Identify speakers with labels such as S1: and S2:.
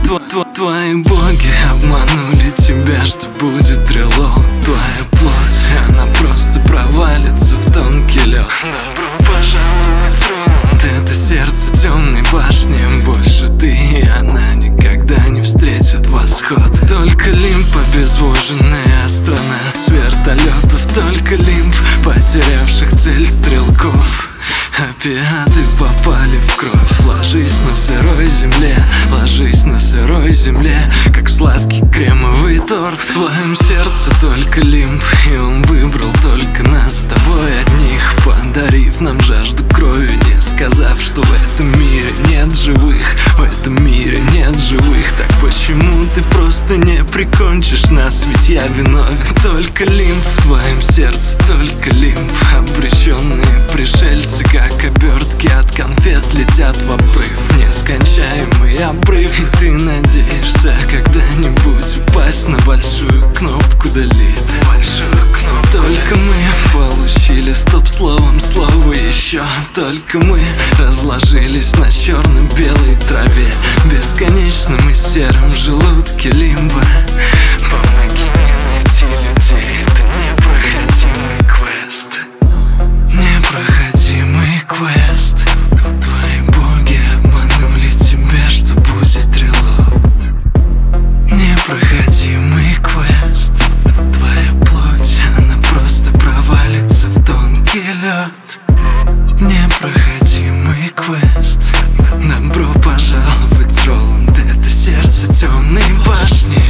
S1: Твои боги обманули тебя, что будет релоуд. Твоя плоть, она просто провалится в тонкий лед. Добро пожаловать, Роланд. Это сердце темной башни. Больше ты и она никогда не встретят восход. Только лимб, обезвоженная страна с вертолетов. Только лимб потерявших цель стрелков. Опиаты попали в кровь. Ложись на сырой земле, ложись на сырой земле, как сладкий кремовый торт. В твоем сердце только лимб, и он выбрал только нас с тобой одних, подарив нам жажду крови, не сказав, что в этом мире нет живых. В этом мире нет живых. Так почему ты просто не прикончишь нас? Ведь я виновен. Только лимб в твоем сердце, только лимб. Обреченные пришельцы, как обертки от конфет, летят в обрыв. Нескончаемый обрыв. И ты надеешься когда-нибудь упасть на большую кнопку «Delete». Только мы получили стоп-словом слово еще. Только мы разложились на черно-белой траве, бесконечном и сером желудке лимба. Помоги мне найти людей. Это непроходимый квест. Непроходимый квест. Твои боги обманули тебя, что будет релоуд. Непроходимый квест. Твоя плоть, она просто провалится в тонкий лед. Непроходимый квест. Добро пожаловать, Роланд. Это сердце темной башни.